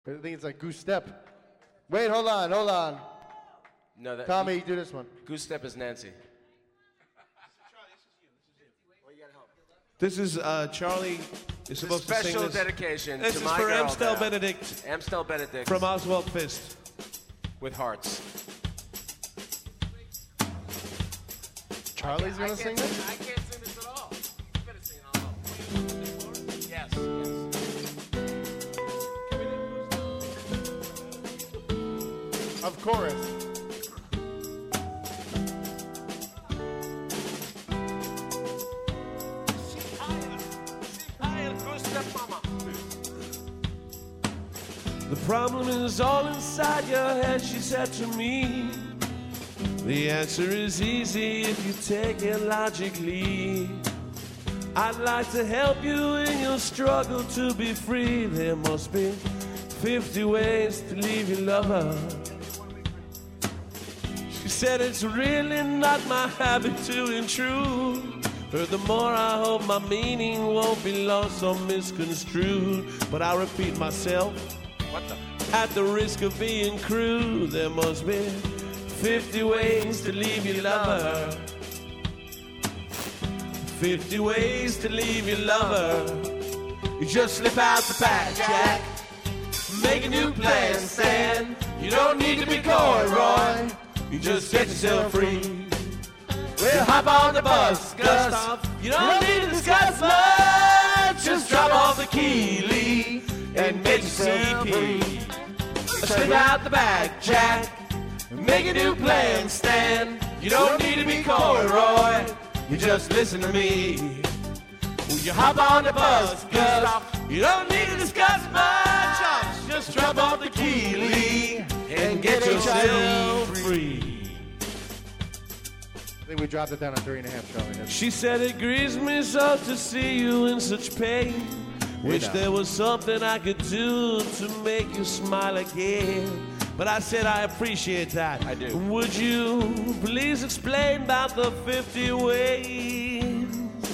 I think it's like Goose Step. Wait, hold on. No, that Tommy, do this one. Goose Step is Nancy. This is Charlie is supposed to sing Special this. dedication This to is my for girl Amstel now. Benedict Amstel Benedict from Oswald Fist. with hearts. Charlie's gonna sing it? I can't sing this at all. You better sing it all. Yes. Of course. The problem is all inside your head, she said to me. The answer is easy if you take it logically. I'd like to help you in your struggle to be free. There must be 50 ways to leave your lover. She said it's really not my habit to intrude. Furthermore, I hope my meaning won't be lost or misconstrued. But I'll repeat myself. What the? At the risk of being crude, there must be 50 ways to leave your lover. 50 ways to leave your lover. You just slip out the back, Jack. Make a new plan, Stan. You don't need to be coy, Roy. You just get yourself free. Well, hop on the bus, Gus. You don't need to discuss much. Just drop off the key, Lee, and get yourself free. Slip out the back, Jack. Make a new plan, Stan. You don't need to be coy, Roy. You just listen to me. Will you hop on the bus, Gus? You don't need to discuss much. Just drop off the key, Lee, and get yourself free. I think we dropped it down on 3.5, Charlie. She said it grieves me so to see you in such pain. Wish there was something I could do to make you smile again. But I said I appreciate that. I do. Would you please explain about the 50 ways?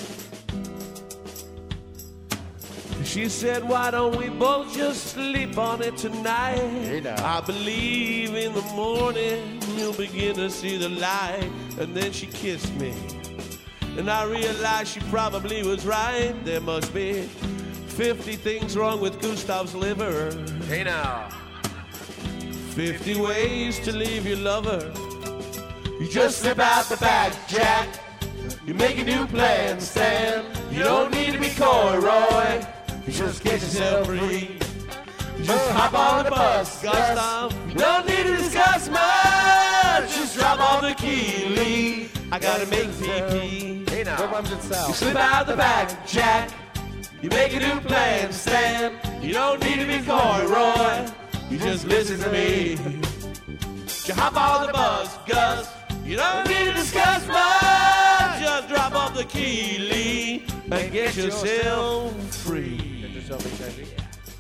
She said, why don't we both just sleep on it tonight? Hey now. I believe in the morning you'll begin to see the light. And then she kissed me. And I realized she probably was right. There must be 50 things wrong with Gustav's liver. Hey now. 50 ways to leave your lover. You just slip out the back, Jack. You make a new plan, Stan. You don't need to be coy, Roy. You just get yourself free. Just hop on the bus, Gustav. You don't need to discuss much. Just drop off the key, Lee. I gotta make PP. Hey now. Where runs it You south? slip out the back, Jack. You make a new plan, Stan. You don't need to be coy, Roy. You just listen to me. You hop on the bus, Gus. You don't need to discuss much. Just drop off the key, Lee, and get yourself free. Get yourself excited.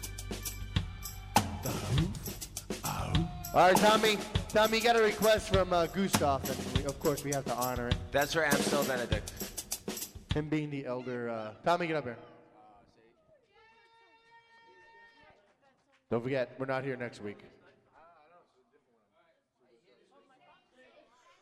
All right, Tommy. Tommy, you got a request from Gustav, and of course we have to honor it. That's for Amstel Benedict. Him being the elder. Tommy, get up here. Don't forget, we're not here next week.